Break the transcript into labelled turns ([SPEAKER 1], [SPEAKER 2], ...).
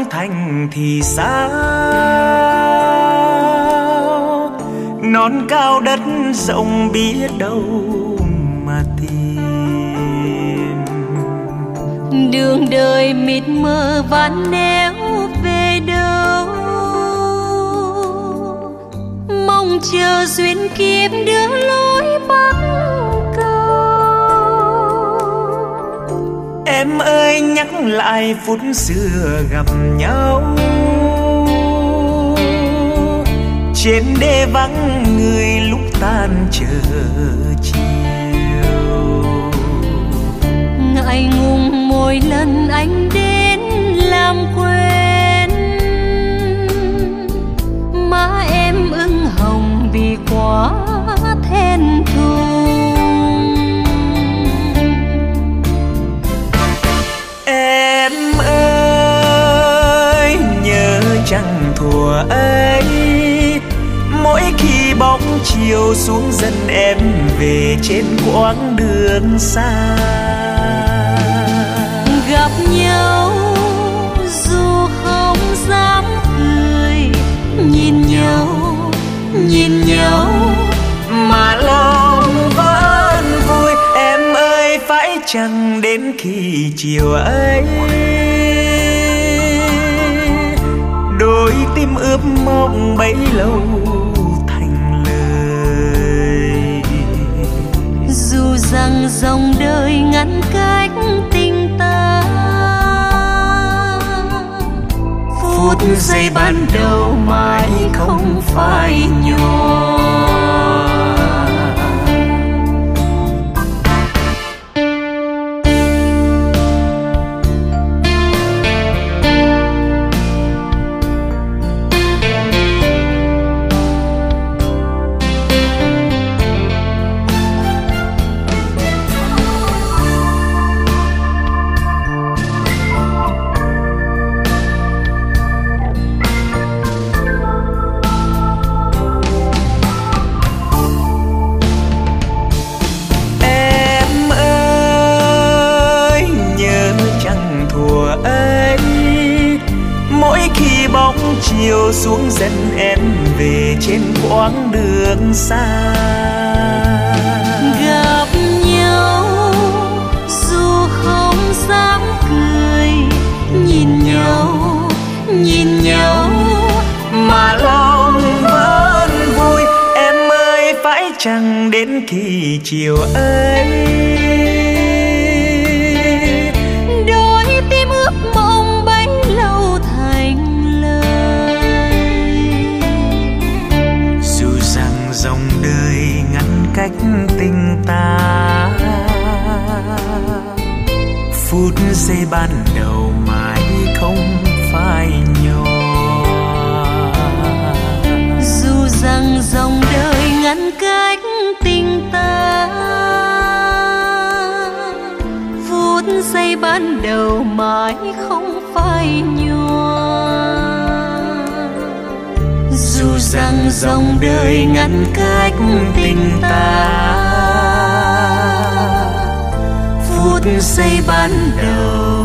[SPEAKER 1] thành thì sao? Non cao đất rộng biết đâu mà tìm.
[SPEAKER 2] Đường đời mịt mờ vạn néo về đâu, mong chờ duyên kiếp đưa lối bắc cầu.
[SPEAKER 1] Em ơi nhắc lại phút xưa gặp nhau, trên đê vắng người lúc tan chờ chiều.
[SPEAKER 2] Ngại ngùng mỗi lần anh đến làm quên, má em ửng hồng vì quá thẹn thùng.
[SPEAKER 1] Em ơi nhớ chẳng thuở ấy, mỗi khi bóng chiều xuống dần em về trên quãng đường xa.
[SPEAKER 2] Gặp nhau dù không dám cười, nhìn nhau
[SPEAKER 1] mà lòng vẫn vui. Em ơi phải chăng đến khi chiều ấy, đôi tim ướp mong bấy lâu thành lời.
[SPEAKER 2] dù rằng dòng đời ngăn cách tình ta, phút giây ban đầu mãi không phai nhòa.
[SPEAKER 1] Chiều xuống dần em về trên quãng đường xa.
[SPEAKER 2] Gặp nhau dù không dám cười, nhìn nhau
[SPEAKER 1] mà lòng vẫn vui. Em ơi phải chăng đến khi chiều ấy,
[SPEAKER 2] đôi tim ước mong bấy lâu thành
[SPEAKER 1] dòng đời ngăn cách tình ta, phút giây ban đầu mãi không phai nhòa.
[SPEAKER 2] dù rằng dòng đời ngăn cách tình ta, phút giây ban đầu mãi không phai nhòa. dù rằng dòng đời ngăn cách tình ta, phút giây ban đầu